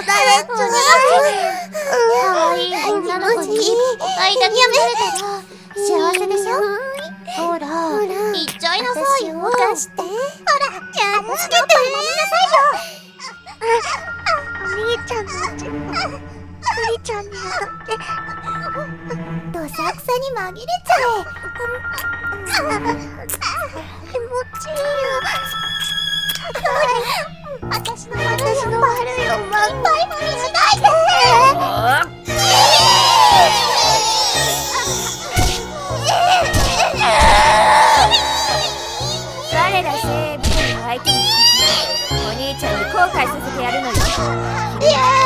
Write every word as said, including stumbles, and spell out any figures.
誰っちょね。可愛い女の子にいっぱい抱きしめられたら幸せでしょ。ほら言っちゃいなさいよ。 貸して。ほら、ちゃんとつけて。守りなさいよ。お兄ちゃんのちお兄ちゃんに当たってどさくさに紛れちゃえ。気持ちいいよ。私の私の悪いを真っパイパイしないで。 我ら精鋭部の相手にお兄ちゃんに後悔させてやるのよ。